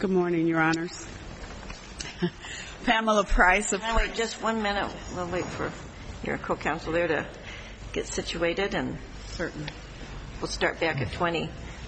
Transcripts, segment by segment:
Good morning, Your Honors. Pamela Price of... Wait just 1 minute. We'll wait for your co-counsel there to get situated, and Certainly. We'll start back at 20.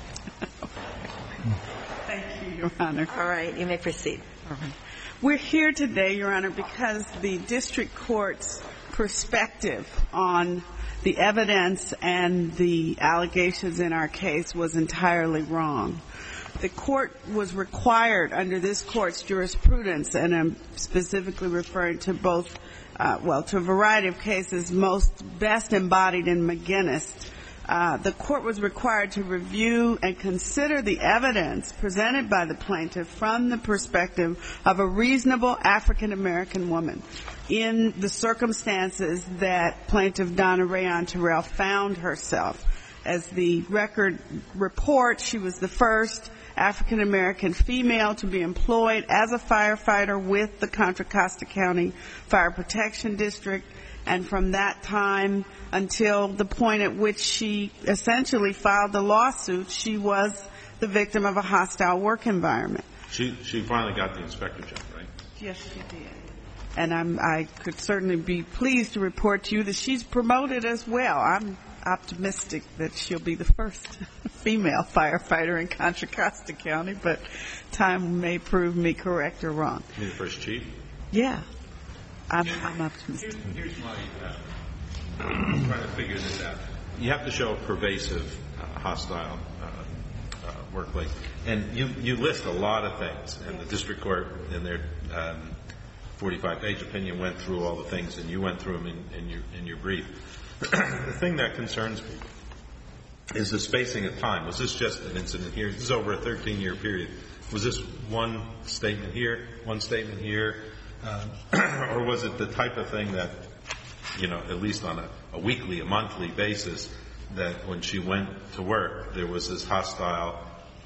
Thank you, Your Honor. All right. You may proceed. All right. We're here today, Your Honor, because the district court's perspective on the evidence and the allegations in our case was entirely wrong. The court was required under this court's jurisprudence, and I'm specifically referring to both, to a variety of cases, best embodied in McGinnis. The court was required to review and consider the evidence presented by the plaintiff from the perspective of a reasonable African-American woman in the circumstances that plaintiff Donna Rayon Terrell found herself. As the record reports, she was the first African-American female to be employed as a firefighter with the Contra Costa County Fire Protection District, and from that time until the point at which she essentially filed the lawsuit, she was the victim of a hostile work environment. She finally got the inspector job, right? Yes, she did. And I could certainly be pleased to report to you that she's promoted as well. I'm optimistic that she'll be the first female firefighter in Contra Costa County, but time may prove me correct or wrong. You mean the first chief? Yeah. I'm optimistic. Here's my trying to figure this out. You have to show a pervasive hostile workplace. And you list a lot of things, and the district court in their 45-page opinion went through all the things, and you went through them in your brief. The thing that concerns me is the spacing of time. Was this just an incident here? This is over a 13-year period. Was this one statement here, one statement here, or was it the type of thing that, at least on a weekly, a monthly basis, that when she went to work, there was this hostile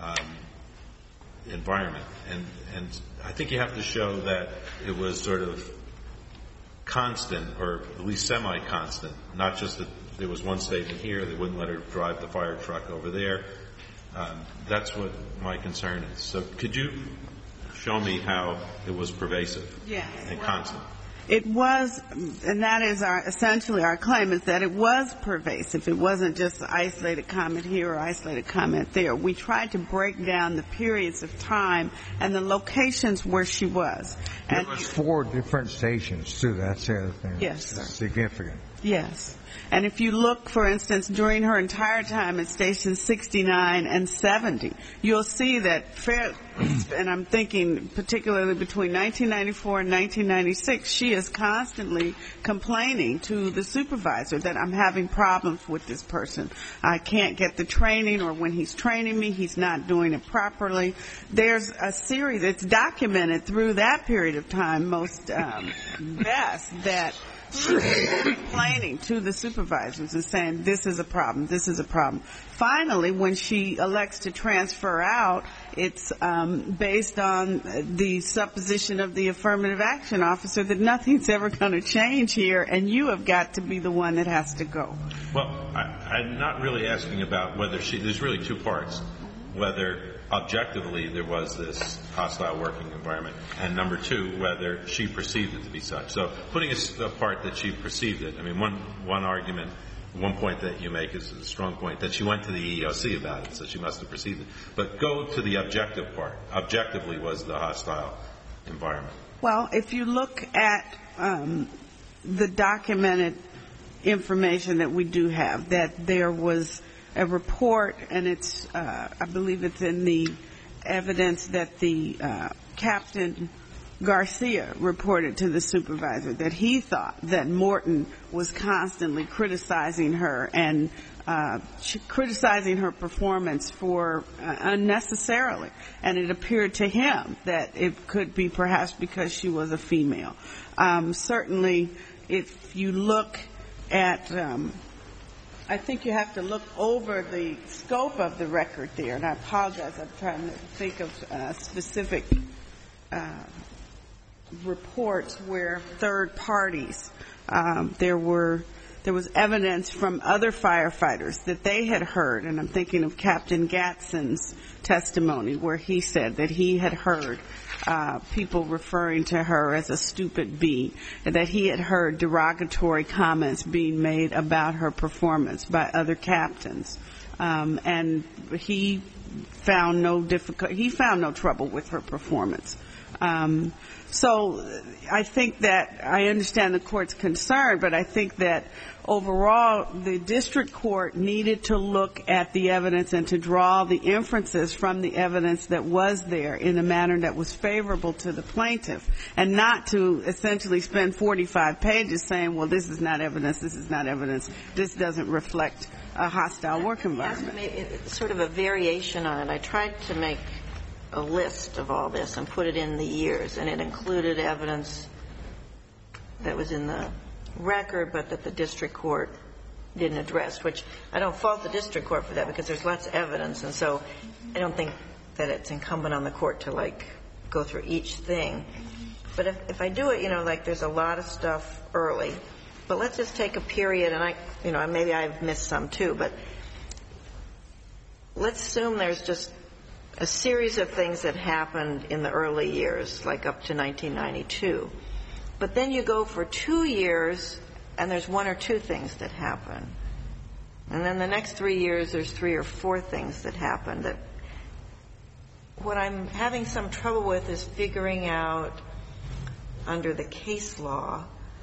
environment? And I think you have to show that it was sort of constant, or at least semi-constant, not just that there was one statement here, they wouldn't let her drive the fire truck over there. That's what my concern is. So could you show me how it was pervasive and constant? It was, and that is essentially our claim, is that it was pervasive. It wasn't just an isolated comment here or isolated comment there. We tried to break down the periods of time and the locations where she was. There was 4 different stations, too. That's the other thing. Yes, sir. Significant. Yes. And if you look, for instance, during her entire time at stations 69 and 70, you'll see that, and I'm thinking particularly between 1994 and 1996, she is constantly complaining to the supervisor that I'm having problems with this person. I can't get the training, or when he's training me, he's not doing it properly. There's a series that's documented through that period of time, most best, that she was complaining to the supervisors and saying, this is a problem, this is a problem. Finally, when she elects to transfer out, it's based on the supposition of the affirmative action officer that nothing's ever going to change here, and you have got to be the one that has to go. Well, I'm not really asking about whether there's really 2 parts. Whether objectively there was this hostile working environment, and number 2, whether she perceived it to be such. So putting apart that she perceived it, I mean, one argument, one point that you make is a strong point, that she went to the EEOC about it, so she must have perceived it. But go to the objective part. Objectively was the hostile environment. Well, if you look at the documented information that we do have, that there was a report, and it's, I believe it's in the evidence that the Captain Garcia reported to the supervisor, that he thought that Morton was constantly criticizing her and criticizing her performance for unnecessarily. And it appeared to him that it could be perhaps because she was a female. Certainly, if you look at I think you have to look over the scope of the record there, and I apologize, I'm trying to think of specific reports where third parties, there there was evidence from other firefighters that they had heard, and I'm thinking of Captain Gatson's testimony where he said that he had heard people referring to her as a stupid bee, and that he had heard derogatory comments being made about her performance by other captains. And he found no trouble with her performance. So I think that I understand the court's concern, but I think that overall the district court needed to look at the evidence and to draw the inferences from the evidence that was there in a manner that was favorable to the plaintiff, and not to essentially spend 45 pages saying, well, this is not evidence, this doesn't reflect a hostile work environment. It's sort of a variation on it. I tried to make a list of all this and put it in the years, and it included evidence that was in the record but that the district court didn't address, which I don't fault the district court for that because there's lots of evidence, and so I don't think that it's incumbent on the court to, like, go through each thing. But if I do it, you know, like there's a lot of stuff early, but let's just take a period, and maybe I've missed some too, but let's assume there's just a series of things that happened in the early years, like up to 1992. But then you go for 2 years, and there's 1 or 2 things that happen. And then the next 3 years, there's 3 or 4 things that happen. That what I'm having some trouble with is figuring out, under the case law,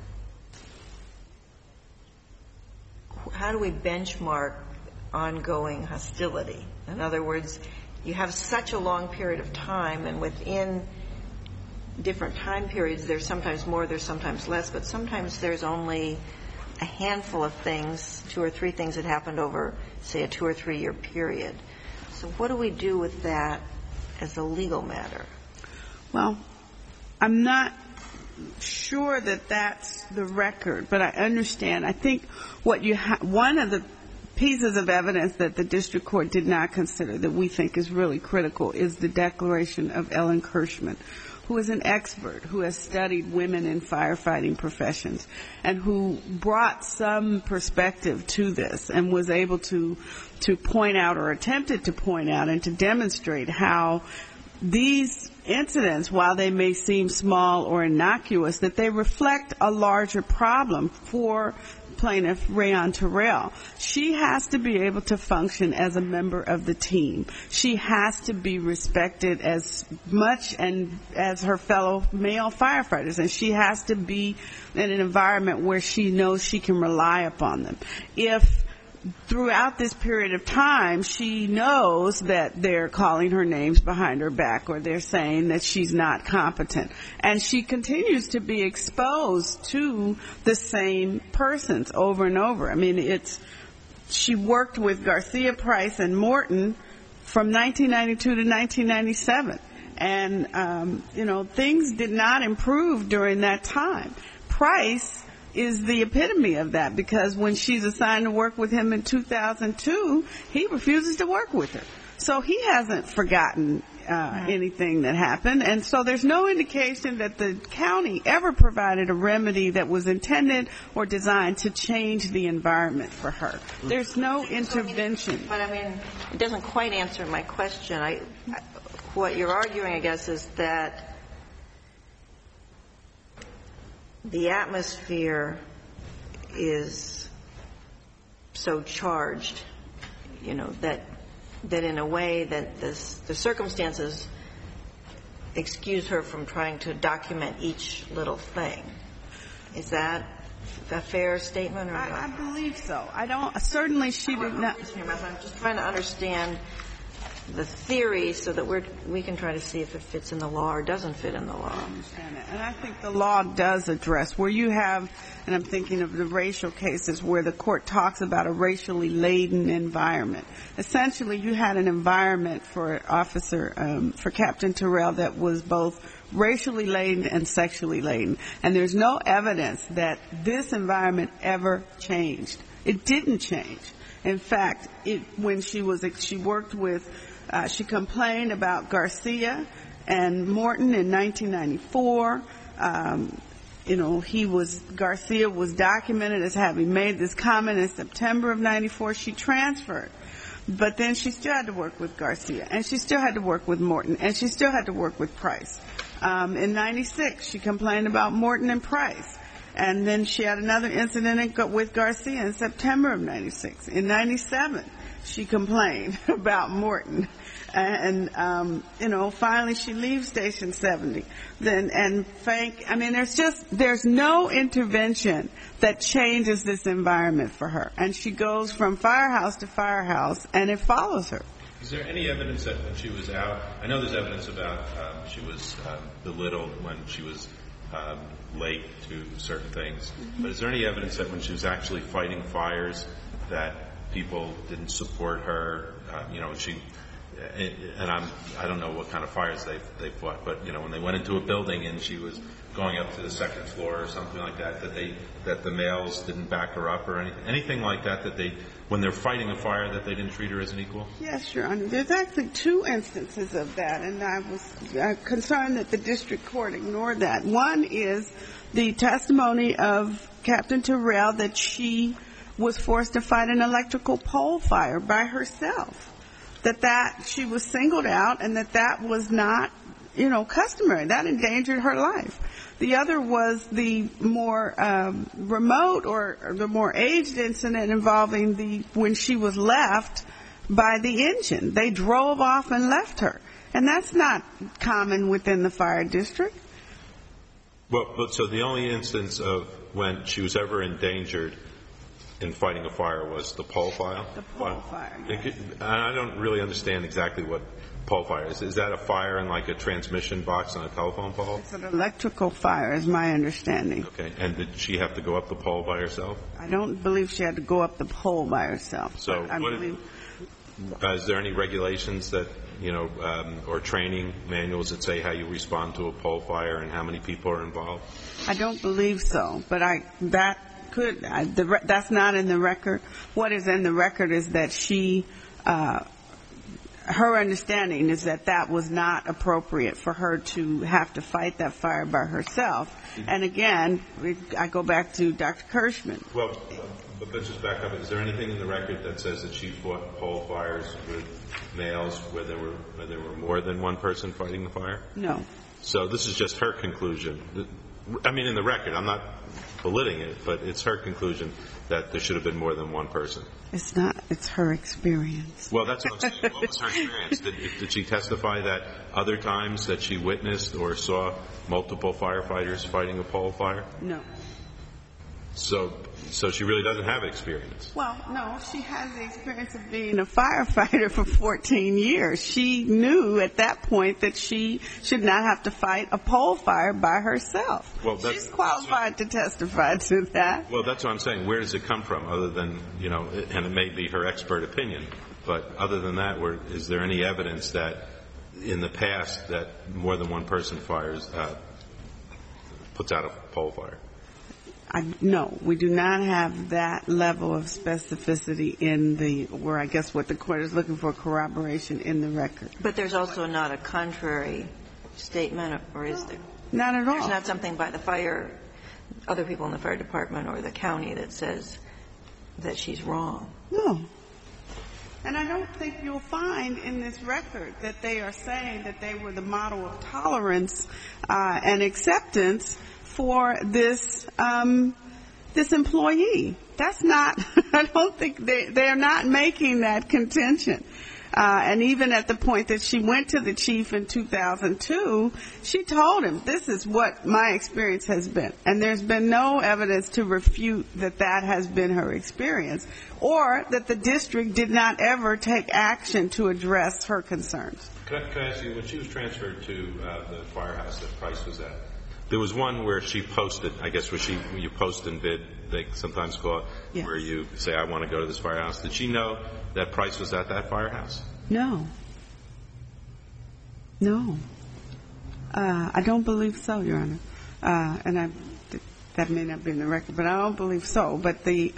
how do we benchmark ongoing hostility? In other words, you have such a long period of time, and within different time periods, there's sometimes more, there's sometimes less, but sometimes there's only a handful of things, 2 or 3 things that happened over, say, a 2 or 3 year period. So what do we do with that as a legal matter? Well, I'm not sure that that's the record, but I understand. I think one of the pieces of evidence that the district court did not consider that we think is really critical is the declaration of Ellen Kirschman, who is an expert, who has studied women in firefighting professions, and who brought some perspective to this and was able to point out, or attempted to point out and to demonstrate how these incidents, while they may seem small or innocuous, that they reflect a larger problem for plaintiff Rayon Terrell. She has to be able to function as a member of the team. She has to be respected as much and as her fellow male firefighters, and she has to be in an environment where she knows she can rely upon them. If throughout this period of time she knows that they're calling her names behind her back, or they're saying that she's not competent, and she continues to be exposed to the same persons over and over. I mean, she worked with Garcia, Price, and Morton from 1992 to 1997, and things did not improve during that time. Price is the epitome of that, because when she's assigned to work with him in 2002, he refuses to work with her. So he hasn't forgotten anything that happened, and so there's no indication that the county ever provided a remedy that was intended or designed to change the environment for her. There's no intervention. But I mean, it doesn't quite answer my question. What you're arguing, I guess, is that the atmosphere is so charged, that in a way that the circumstances excuse her from trying to document each little thing. Is that a fair statement or not? I believe so. Certainly she did not. I'm just trying to understand the theory so that we can try to see if it fits in the law or doesn't fit in the law. I understand that. And I think the law does address where you have, and I'm thinking of the racial cases where the court talks about a racially laden environment. Essentially, you had an environment for Captain Terrell that was both racially laden and sexually laden. And there's no evidence that this environment ever changed. It didn't change. In fact, when she worked with, she complained about Garcia and Morton in 1994. Garcia was documented as having made this comment in September of 94. She transferred. But then she still had to work with Garcia, and she still had to work with Morton, and she still had to work with Price. In 96, she complained about Morton and Price. And then she had another incident with Garcia in September of 96. In 97, she complained about Morton. And, finally she leaves Station 70. There's no intervention that changes this environment for her. And she goes from firehouse to firehouse, and it follows her. Is there any evidence that when she was out, I know there's evidence about she was belittled when she was late to certain things, but is there any evidence that when she was actually fighting fires that people didn't support her, I don't know what kind of fires they fought, but when they went into a building and she was going up to the second floor or something like that the males didn't back her up or anything like that when they're fighting a fire that they didn't treat her as an equal? Yes, Your Honor. There's actually two instances of that, and I was concerned that the district court ignored that. One is the testimony of Captain Terrell that she was forced to fight an electrical pole fire by herself, that she was singled out, and that was not, customary. That endangered her life. The other was the more remote or the more aged incident involving when she was left by the engine. They drove off and left her. And that's not common within the fire district. Well, so the only instance of when she was ever endangered in fighting a fire was the pole fire? The pole fire, yes. I don't really understand exactly what pole fire is. Is that a fire in like a transmission box on a telephone pole? It's an electrical fire, is my understanding. Okay. And did she have to go up the pole by herself? I don't believe she had to go up the pole by herself. So is there any regulations that, or training manuals that say how you respond to a pole fire and how many people are involved? I don't believe so, but that's not in the record. What is in the record is that her understanding is that was not appropriate for her to have to fight that fire by herself. And again, I go back to Dr. Kirschman. Well, but let's just back up. Is there anything in the record that says that she fought pole fires with males where there were more than one person fighting the fire? No. So this is just her conclusion. I mean, in the record, I'm not belittling it, but it's her conclusion that there should have been more than one person. It's not. It's her experience. Well, that's what I'm saying. What was her experience? Did she testify that other times that she witnessed or saw multiple firefighters fighting a pole fire? No. So she really doesn't have experience. Well, no, she has the experience of being a firefighter for 14 years. She knew at that point that she should not have to fight a pole fire by herself. Well, she's qualified to testify to that. Well, that's what I'm saying. Where does it come from other than, and it may be her expert opinion, but other than that, is there any evidence that in the past that more than one person puts out a pole fire? No, we do not have that level of specificity where I guess what the court is looking for corroboration in the record. But there's also not a contrary statement, or is there? Not at all. There's not something by other people in the fire department or the county that says that she's wrong. No. And I don't think you'll find in this record that they are saying that they were the model of tolerance and acceptance for this employee. That's not, I don't think they're not making that contention. And even at the point that she went to the chief in 2002, she told him, this is what my experience has been. And there's been no evidence to refute that has been her experience, or that the district did not ever take action to address her concerns. Can I ask you, when she was transferred to the firehouse that Price was at, there was one where she posted, I guess when you post and bid, they sometimes call it, yes, where you say, I want to go to this firehouse. Did she know that Price was at that firehouse? No. No. I don't believe so, Your Honor. And that may not be in the record, but I don't believe so. But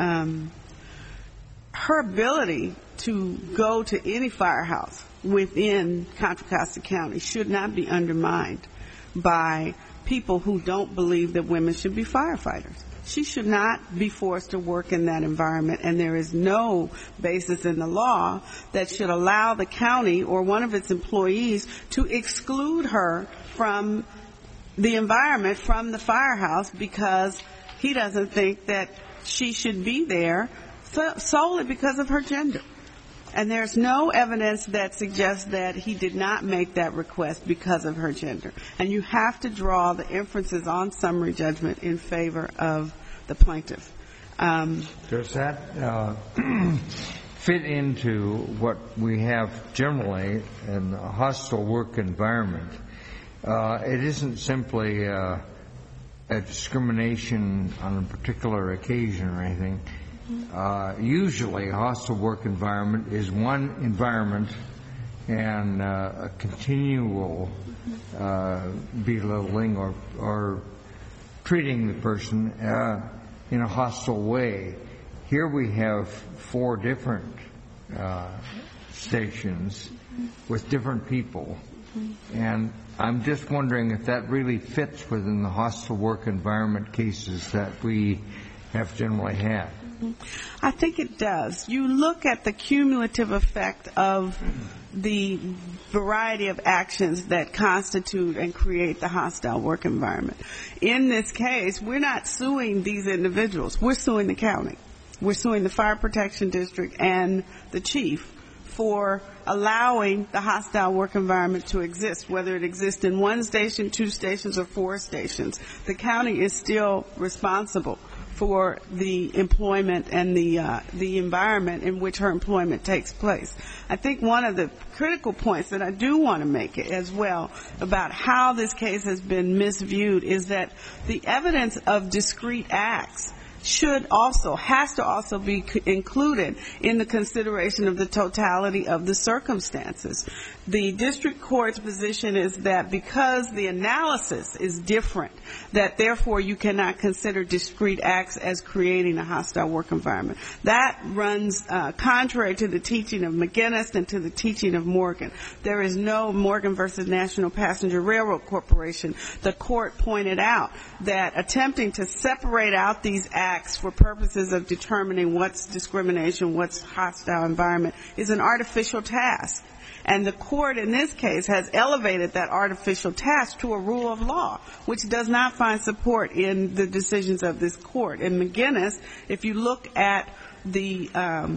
her ability to go to any firehouse within Contra Costa County should not be undermined by people who don't believe that women should be firefighters. She should not be forced to work in that environment, and there is no basis in the law that should allow the county or one of its employees to exclude her from the environment, from the firehouse, because he doesn't think that she should be there solely because of her gender. And there's no evidence that suggests that he did not make that request because of her gender. And you have to draw the inferences on summary judgment in favor of the plaintiff. Does that fit into what we have generally in a hostile work environment? It isn't simply a discrimination on a particular occasion or anything. Usually a hostile work environment is one environment and a continual belittling or treating the person in a hostile way. Here we have 4 different stations with different people, and I'm just wondering if that really fits within the hostile work environment cases that we have generally had. I think it does. You look at the cumulative effect of the variety of actions that constitute and create the hostile work environment. In this case, we're not suing these individuals. We're suing the county. We're suing the Fire Protection District and the chief for allowing the hostile work environment to exist, whether it exists in 1 station, 2 stations, or 4 stations. The county is still responsible for the employment and the environment in which her employment takes place. I think one of the critical points that I do want to make as well about how this case has been misviewed is that the evidence of discrete acts has to also be included in the consideration of the totality of the circumstances. The district court's position is that because the analysis is different, that therefore you cannot consider discrete acts as creating a hostile work environment. That runs contrary to the teaching of McGinnis and to the teaching of Morgan. There is no Morgan versus National Passenger Railroad Corporation. The court pointed out that attempting to separate out these acts for purposes of determining what's discrimination, what's hostile environment, is an artificial task. And the court in this case has elevated that artificial task to a rule of law, which does not find support in the decisions of this court. In McGinnis, if you look at the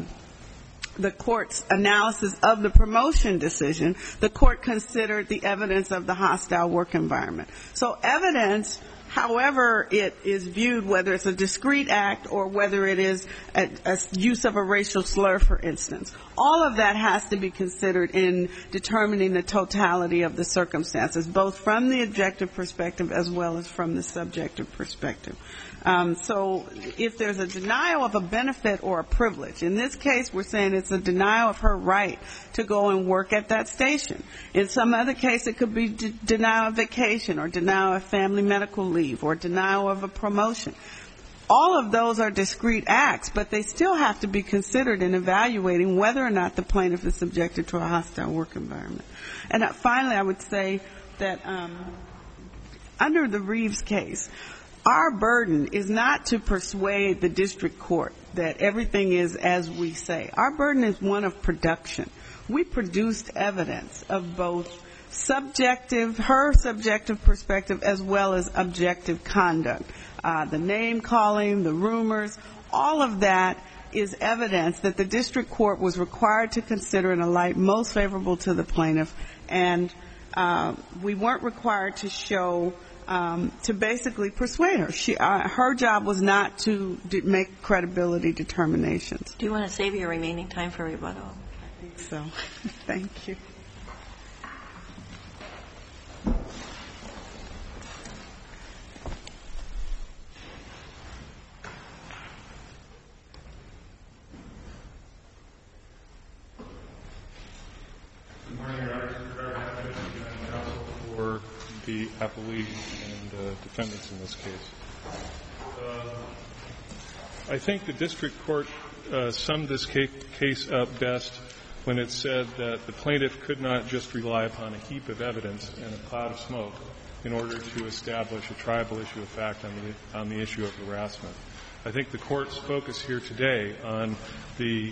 court's analysis of the promotion decision, the court considered the evidence of the hostile work environment. So evidence, however it is viewed, whether it's a discrete act or whether it is a use of a racial slur, for instance, all of that has to be considered in determining the totality of the circumstances, both from the objective perspective as well as from the subjective perspective. So if there's a denial of a benefit or a privilege, in this case we're saying it's a denial of her right to go and work at that station. In some other case it could be denial of vacation or denial of family medical leave or denial of a promotion. All of those are discrete acts, but they still have to be considered in evaluating whether or not the plaintiff is subjected to a hostile work environment. And finally, I would say that under the Reeves case, our burden is not to persuade the district court that everything is as we say. Our burden is one of production. We produced evidence of both her subjective perspective as well as objective conduct. The name calling, the rumors, all of that is evidence that the district court was required to consider in a light most favorable to the plaintiff, and we weren't required to show to basically persuade her. Her job was not to make credibility determinations. Do you want to save your remaining time for rebuttal? I think so. Thank you. Good morning, Your Honor. I'm counsel for the appellee and defendants in this case. I think the district court summed this case up best when it said that the plaintiff could not just rely upon a heap of evidence and a cloud of smoke in order to establish a triable issue of fact on the issue of harassment. I think the Court's focus here today on the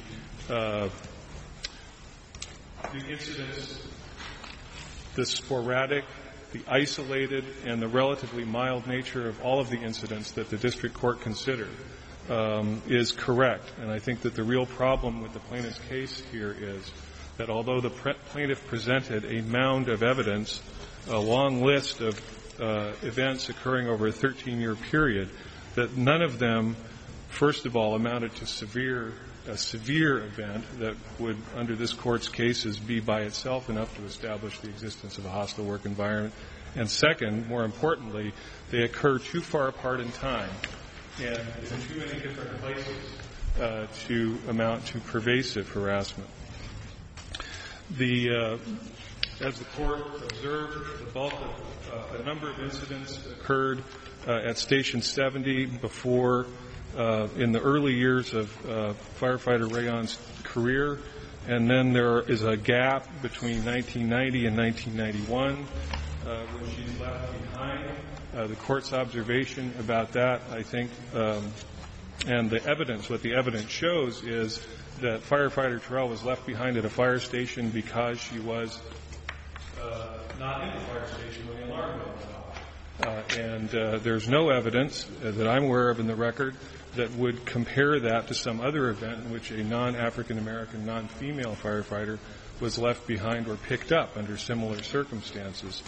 incidents, the sporadic, the isolated, and the relatively mild nature of all of the incidents that the district court considered is correct. And I think that the real problem with the plaintiff's case here is that although the plaintiff presented a mound of evidence, a long list of events occurring over a 13-year period, that none of them, first of all, amounted to a severe event that would, under this Court's cases, be by itself enough to establish the existence of a hostile work environment. And second, more importantly, they occur too far apart in time and in too many different places to amount to pervasive harassment. As the Court observed, the bulk of a number of incidents occurred at Station 70 before, in the early years of firefighter Rayon's career, and then there is a gap between 1990 and 1991 when she's left behind. The Court's observation about that, I think, and the evidence, what the evidence shows is that firefighter Terrell was left behind at a fire station because she was not in the fire station when the alarm went off. And there's no evidence that I'm aware of in the record that would compare that to some other event in which a non-African-American, non-female firefighter was left behind or picked up under similar circumstances.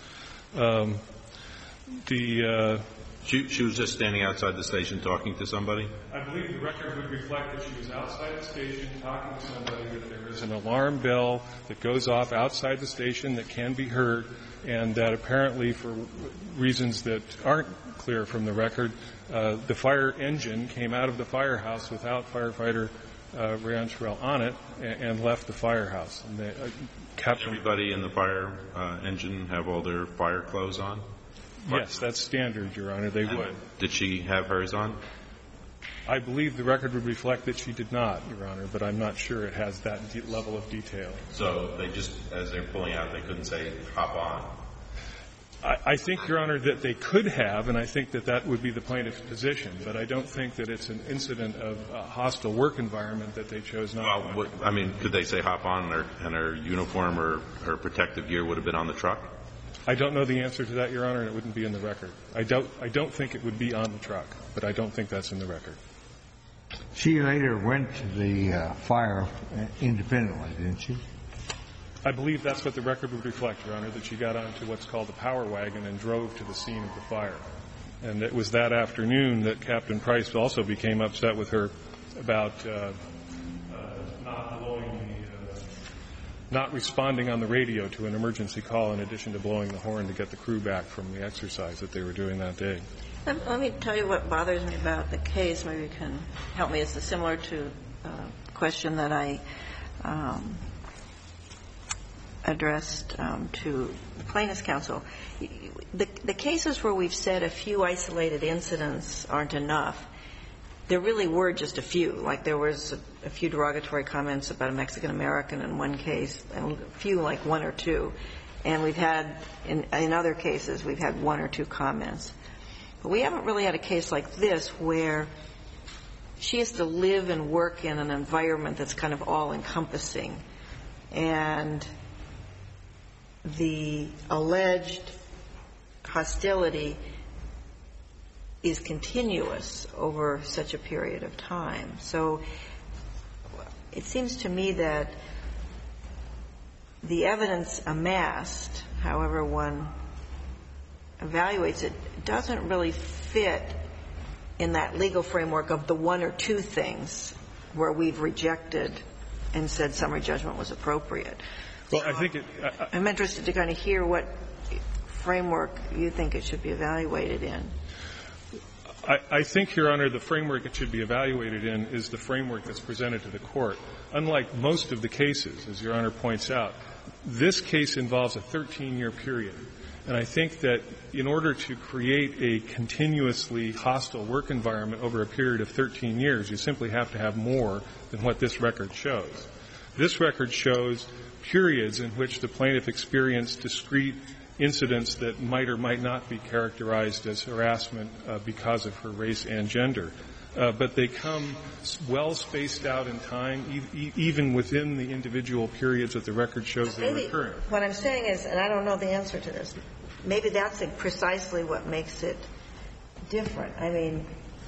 She was just standing outside the station talking to somebody? I believe the record would reflect that she was outside the station talking to somebody, that there is an alarm bell that goes off outside the station that can be heard, and that apparently for reasons that aren't clear from the record, the fire engine came out of the firehouse without firefighter Rayon Terrell on it and left the firehouse. And everybody in the fire engine have all their fire clothes on? Yes, that's standard, Your Honor. They would. Did she have hers on? I believe the record would reflect that she did not, Your Honor, but I'm not sure it has that level of detail. So they just, as they're pulling out, they couldn't say, hop on? I think, Your Honor, that they could have, and I think that that would be the plaintiff's position, but I don't think that it's an incident of a hostile work environment that they chose not to. I mean, could they say hop on and her uniform or her protective gear would have been on the truck? I don't know the answer to that, Your Honor, and it wouldn't be in the record. I don't think it would be on the truck, but I don't think that's in the record. She later went to the fire independently, didn't she? I believe that's what the record would reflect, Your Honor, that she got onto what's called the power wagon and drove to the scene of the fire. And it was that afternoon that Captain Price also became upset with her about not responding on the radio to an emergency call in addition to blowing the horn to get the crew back from the exercise that they were doing that day. Let me tell you what bothers me about the case. Maybe you can help me. It's similar to a question that I addressed to the plaintiff's counsel. The cases where we've said a few isolated incidents aren't enough, there really were just a few. Like there was a few derogatory comments about a Mexican-American in one case, and a few like one or two. And we've had, in other cases, we've had one or two comments. But we haven't really had a case like this where she has to live and work in an environment that's kind of all-encompassing. And the alleged hostility is continuous over such a period of time. So it seems to me that the evidence amassed, however one evaluates it, doesn't really fit in that legal framework of the one or two things where we've rejected and said summary judgment was appropriate. Well, I think I'm interested to kind of hear what framework you think it should be evaluated in. I think, Your Honor, the framework it should be evaluated in is the framework that's presented to the Court. Unlike most of the cases, as Your Honor points out, this case involves a 13-year period. And I think that in order to create a continuously hostile work environment over a period of 13 years, you simply have to have more than what this record shows. This record shows periods in which the plaintiff experienced discrete incidents that might or might not be characterized as harassment because of her race and gender. But they come well spaced out in time, even within the individual periods that the record shows they were occurring. What I'm saying is, and I don't know the answer to this, maybe that's precisely what makes it different. I mean,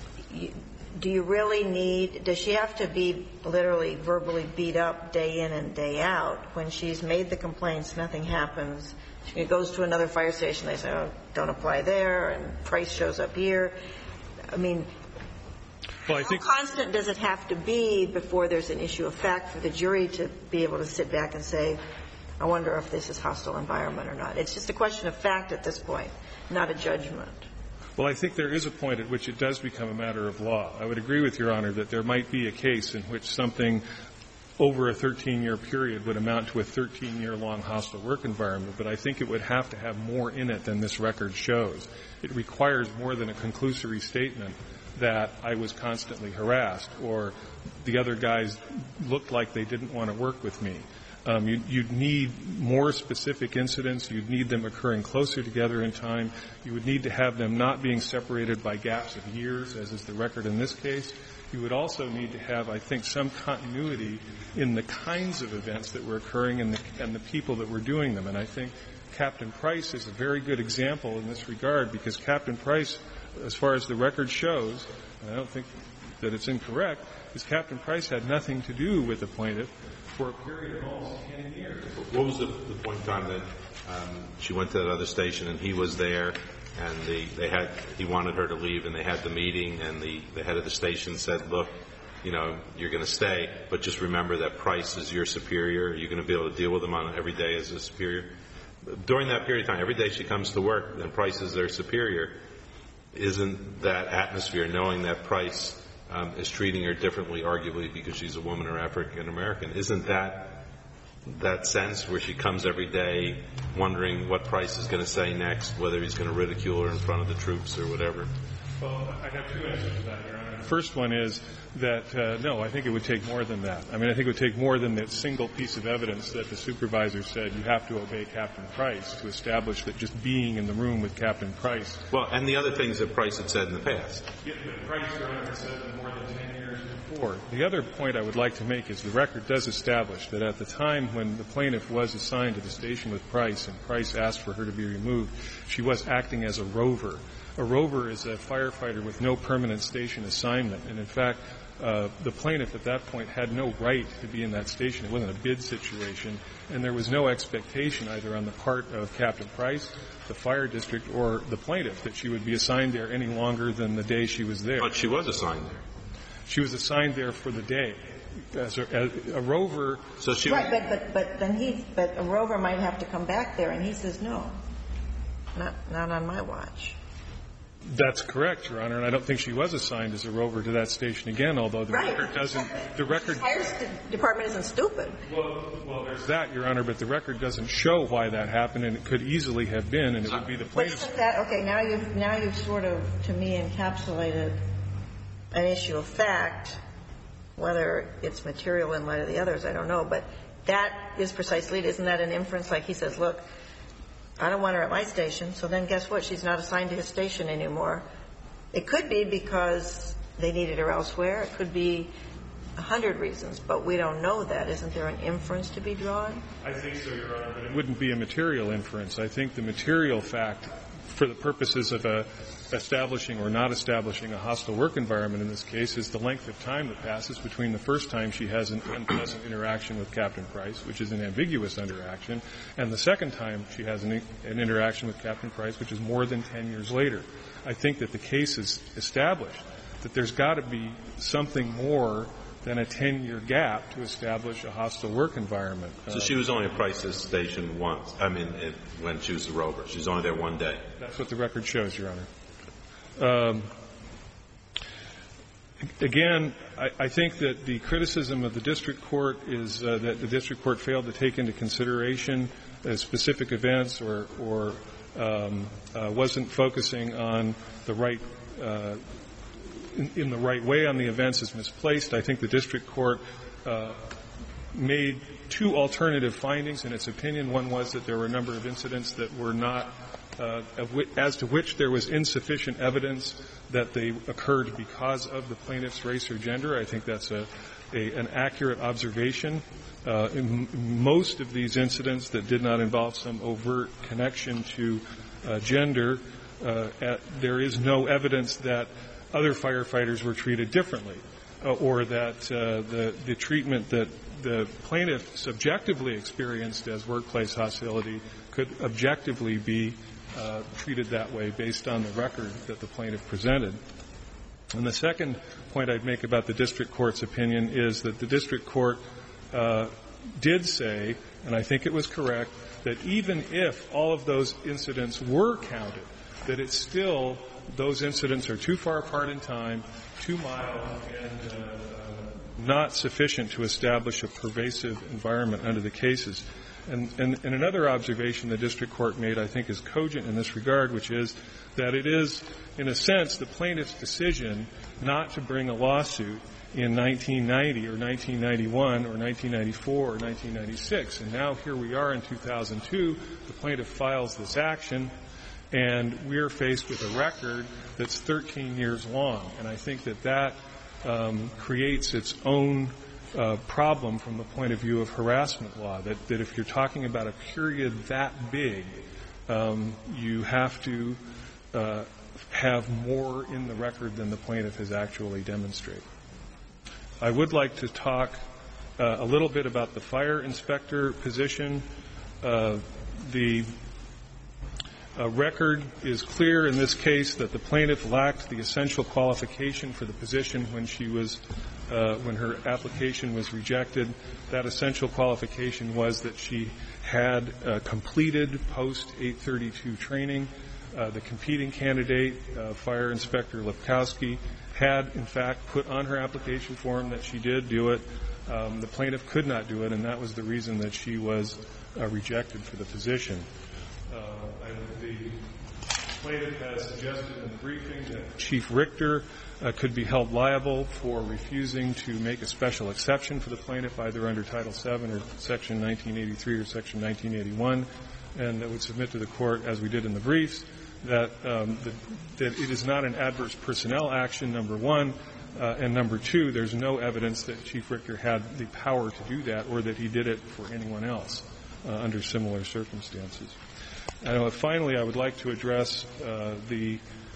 do you really need – does she have to be literally verbally beat up day in and day out? When she's made the complaints, nothing happens. She goes to another fire station, they say, oh, don't apply there, and Price shows up here. I mean, how constant does it have to be before there's an issue of fact for the jury to be able to sit back and say, I wonder if this is hostile environment or not? It's just a question of fact at this point, not a judgment. Well, I think there is a point at which it does become a matter of law. I would agree with Your Honor that there might be a case in which something over a 13-year period would amount to a 13-year-long hostile work environment, but I think it would have to have more in it than this record shows. It requires more than a conclusory statement that I was constantly harassed or the other guys looked like they didn't want to work with me. You'd need more specific incidents. You'd need them occurring closer together in time. You would need to have them not being separated by gaps of years, as is the record in this case. You would also need to have, I think, some continuity in the kinds of events that were occurring and the people that were doing them. And I think Captain Price is a very good example in this regard, because Captain Price, as far as the record shows, and I don't think that it's incorrect, is Captain Price had nothing to do with the plaintiff for a period of almost 10 years. What was the point in time that she went to that other station and he was there and he wanted her to leave and they had the meeting and the head of the station said, look, you know, you're going to stay, but just remember that Price is your superior. You're going to be able to deal with him on every day as a superior. During that period of time, every day she comes to work and Price is their superior. Isn't that atmosphere, knowing that Price is treating her differently, arguably because she's a woman or African American, isn't that sense where she comes every day wondering what Price is going to say next, whether he's going to ridicule her in front of the troops or whatever? Well, I have two answers to that, Your Honor. The first one is that, no, I think it would take more than that. I mean, I think it would take more than that single piece of evidence that the supervisor said you have to obey Captain Price to establish that just being in the room with Captain Price. Well, and the other things that Price had said in the past. Yeah, but Price, Your Honor, had said them more than 10 years before. The other point I would like to make is the record does establish that at the time when the plaintiff was assigned to the station with Price and Price asked for her to be removed, she was acting as a rover. A rover is a firefighter with no permanent station assignment. And, in fact, the plaintiff at that point had no right to be in that station. It wasn't a bid situation. And there was no expectation either on the part of Captain Price, the fire district, or the plaintiff that she would be assigned there any longer than the day she was there. But she was assigned there. She was assigned there for the day. As a rover. So she right, but a rover might have to come back there, and he says no, not on my watch. That's correct, Your Honor, and I don't think she was assigned as a rover to that station again, although the record doesn't. The record. The fire department isn't stupid. Well, there's that, Your Honor, but the record doesn't show why that happened, and it could easily have been, and it would be the plaintiff's. Okay, now you've sort of, to me, encapsulated an issue of fact. Whether it's material in light of the others, I don't know, but that is precisely it. Isn't that an inference? Like he says, look, I don't want her at my station, so then guess what? She's not assigned to his station anymore. It could be because they needed her elsewhere. It could be 100 reasons, but we don't know that. Isn't there an inference to be drawn? I think so, Your Honor, but it wouldn't be a material inference. I think the material fact, for the purposes of establishing or not establishing a hostile work environment in this case, is the length of time that passes between the first time she has an unpleasant interaction with Captain Price, which is an ambiguous interaction, and the second time she has an interaction with Captain Price, which is more than 10 years later. I think that the case is established that there's got to be something more than a 10-year gap to establish a hostile work environment. So she was only at Price's station once. I mean, when she was a rover. She was only there one day. That's what the record shows, Your Honor. Again, I think that the criticism of the district court is that the district court failed to take into consideration specific events or wasn't focusing on the right in the right way on the events is misplaced. I think the district court made two alternative findings in its opinion. One was that there were a number of incidents that were not as to which there was insufficient evidence that they occurred because of the plaintiff's race or gender. I think that's an accurate observation. In most of these incidents that did not involve some overt connection to gender, there is no evidence that other firefighters were treated differently, or that the treatment that the plaintiff subjectively experienced as workplace hostility could objectively be treated that way based on the record that the plaintiff presented. And the second point I'd make about the district court's opinion is that the district court did say, and I think it was correct, that even if all of those incidents were counted, that it's still, those incidents are too far apart in time, too mild, and not sufficient to establish a pervasive environment under the cases. And another observation the district court made, I think, is cogent in this regard, which is that it is, in a sense, the plaintiff's decision not to bring a lawsuit in 1990 or 1991 or 1994 or 1996. And now here we are in 2002. The plaintiff files this action, and we're faced with a record that's 13 years long. And I think that creates its own problem from the point of view of harassment law, that if you're talking about a period that big, you have to have more in the record than the plaintiff has actually demonstrated. I would like to talk a little bit about the fire inspector position. The record is clear in this case that the plaintiff lacked the essential qualification for the position when she was when her application was rejected. That essential qualification was that she had completed post-832 training. The competing candidate, Fire Inspector Lipkowski, had, in fact, put on her application form that she did do it. The plaintiff could not do it, and that was the reason that she was rejected for the position. The plaintiff has suggested in the briefing that Chief Richter could be held liable for refusing to make a special exception for the plaintiff, either under Title VII or Section 1983 or Section 1981, and that would submit to the Court, as we did in the briefs, that it is not an adverse personnel action, number one, and number two, there's no evidence that Chief Richter had the power to do that or that he did it for anyone else under similar circumstances. Finally, I would like to address the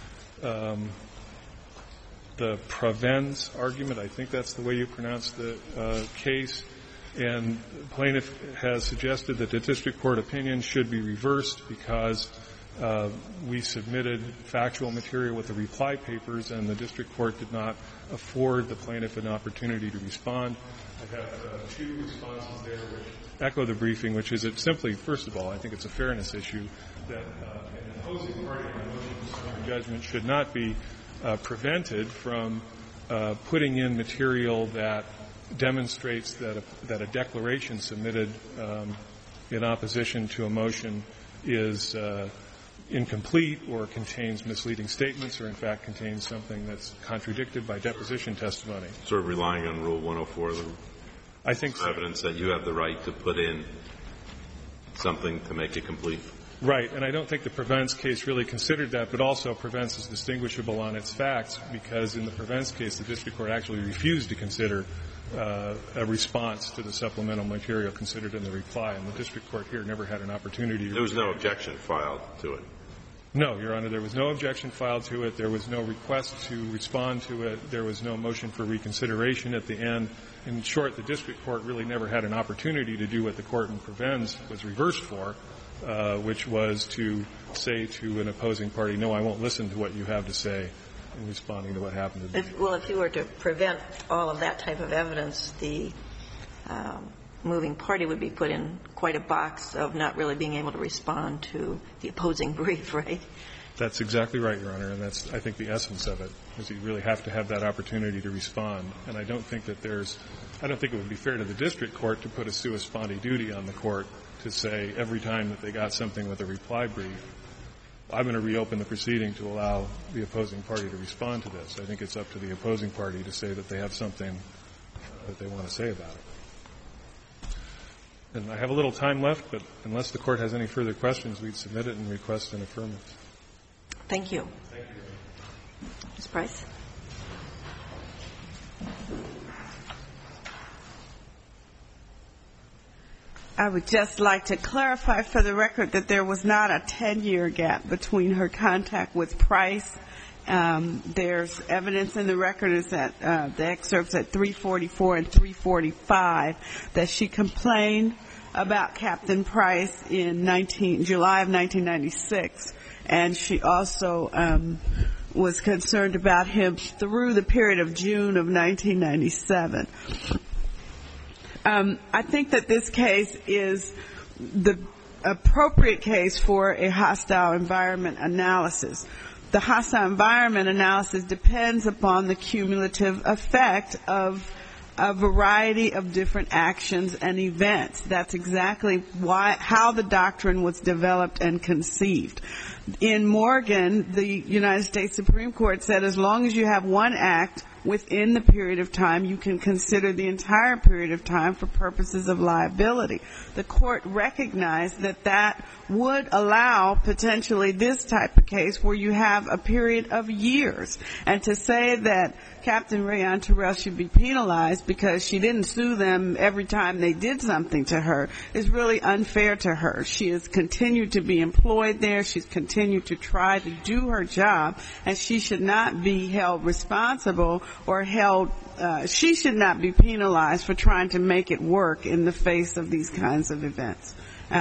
Provence argument. I think that's the way you pronounce the case. And the plaintiff has suggested that the district court opinion should be reversed because we submitted factual material with the reply papers, and the district court did not afford the plaintiff an opportunity to respond. I have two responses there which echo the briefing, which is it simply, first of all, I think it's a fairness issue that an opposing party in a motion for summary judgment should not be prevented from putting in material that demonstrates that a declaration submitted in opposition to a motion is incomplete or contains misleading statements or, in fact, contains something that's contradicted by deposition testimony. Sort of relying on Rule 104, I think so. Evidence that you have the right to put in something to make it complete. Right. And I don't think the Provence case really considered that, but also Provence is distinguishable on its facts because in the Provence case, the district court actually refused to consider a response to the supplemental material considered in the reply, and the district court here never had an opportunity to. There was no objection filed to it. No, Your Honor. There was no objection filed to it. There was no request to respond to it. There was no motion for reconsideration at the end. In short, the district court really never had an opportunity to do what the court in Provence was reversed for, which was to say to an opposing party, no, I won't listen to what you have to say in responding to what happened. If you were to prevent all of that type of evidence, the moving party would be put in quite a box of not really being able to respond to the opposing brief, right? That's exactly right, Your Honor, and that's, I think, the essence of it, is you really have to have that opportunity to respond. And I don't think that I don't think it would be fair to the district court to put a sua sponte duty on the court to say every time that they got something with a reply brief, I'm going to reopen the proceeding to allow the opposing party to respond to this. I think it's up to the opposing party to say that they have something that they want to say about it. And I have a little time left, but unless the Court has any further questions, we'd submit it and request an affirmance. Thank you. Thank you. Ms. Price. I would just like to clarify for the record that there was not a 10-year gap between her contact with Price. There's evidence in the record is that the excerpts at 344 and 345 that she complained about Captain Price in July of 1996, and she also was concerned about him through the period of June of 1997. I think that this case is the appropriate case for a hostile environment analysis. The hostile environment analysis depends upon the cumulative effect of a variety of different actions and events. That's exactly how the doctrine was developed and conceived. In Morgan, the United States Supreme Court said as long as you have one act within the period of time, you can consider the entire period of time for purposes of liability. The court recognized that that would allow potentially this type of case where you have a period of years. And to say that Captain Rayon Terrell should be penalized because she didn't sue them every time they did something to her is really unfair to her. She has continued to be employed there. She's continued to try to do her job, and she should not be held responsible or she should not be penalized for trying to make it work in the face of these kinds of events.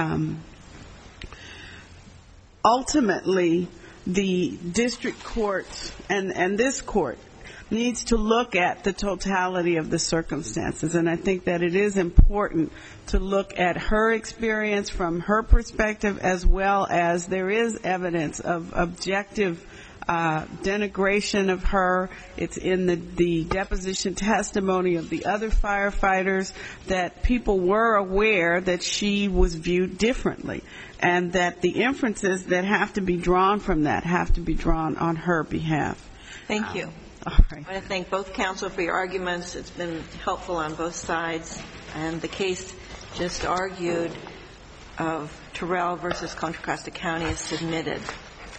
Ultimately, the district courts and this court needs to look at the totality of the circumstances, and I think that it is important to look at her experience from her perspective, as well as there is evidence of objective denigration of her. It's in the deposition testimony of the other firefighters that people were aware that she was viewed differently, and that the inferences that have to be drawn from that have to be drawn on her behalf. Thank you. All right. I want to thank both counsel for your arguments. It's been helpful on both sides. And the case just argued of Terrell versus Contra Costa County is submitted.